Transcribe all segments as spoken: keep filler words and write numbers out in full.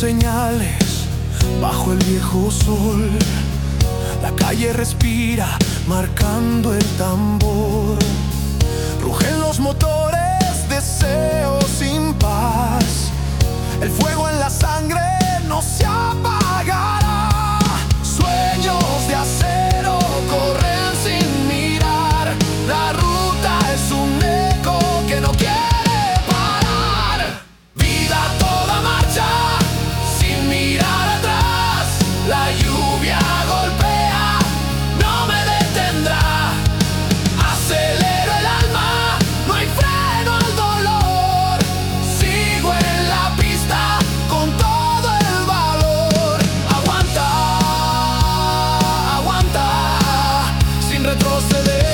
señales bajo el viejo sol. La calle respira marcando el tambor. Rugen los motores, deseos sin paz. El fuego en la sangre no se apagará. Sueños de acero corren sin mirar. La ruta es un eco que no quiere parar. Vida a toda marcha, sin mirar atrás. La lluvia golpea, no me detendrá. Acelero el alma, no hay freno al dolor. Sigo en la pista con todo el valor. Aguanta, aguanta, sin retroceder.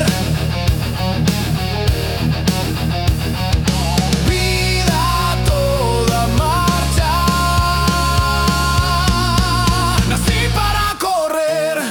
Vida a toda marcha. Nací para correr.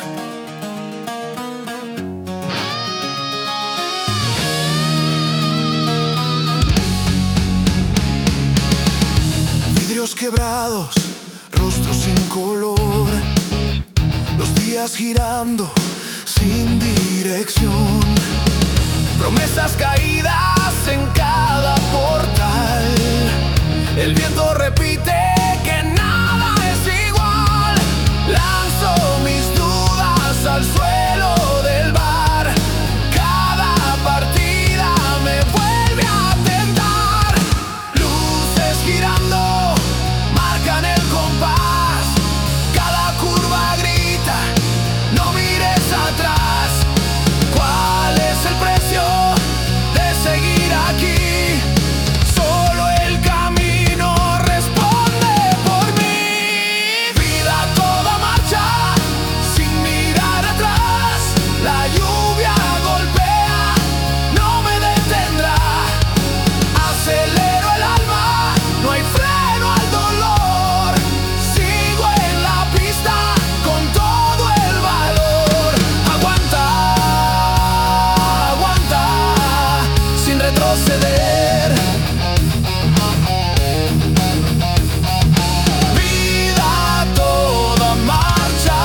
Vidrios quebrados, rostros sin color. Los días girando sin dirección. Promesas caídas en cada portal. El viento repite que nada es igual. Lanzo mis dudas al suelo del bar. Cada partida me vuelve a tentar. Luces girando marcan el compás. Cada curva grita, no mires atrás. ¿Cuál es el precio de seguir aquí? Solo el camino responde por mí. Vida a toda marcha, sin mirar atrás. La lluvia golpea, no me detendrá. Acelero el alma, no hay freno al dolor. Sigo en la pista con todo el valor. Aguanta, aguanta, sin retroceder. Vida a toda marcha.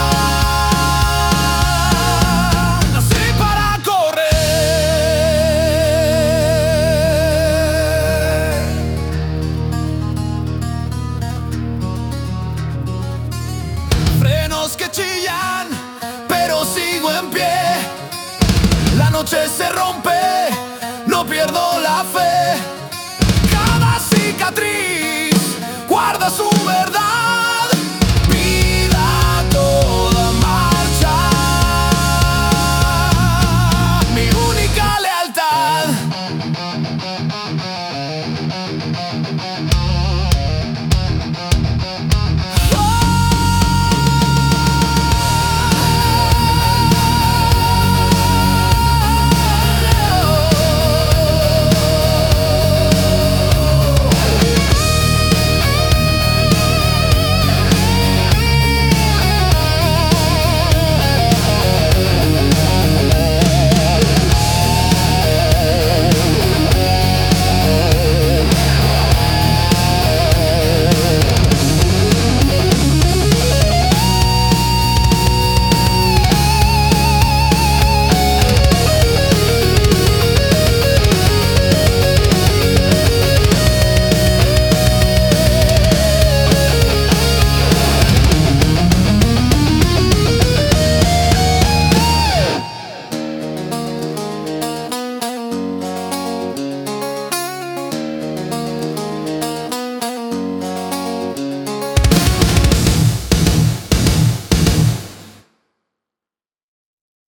Nací para correr. Frenos que chillan, pero sigo en pie. La noche se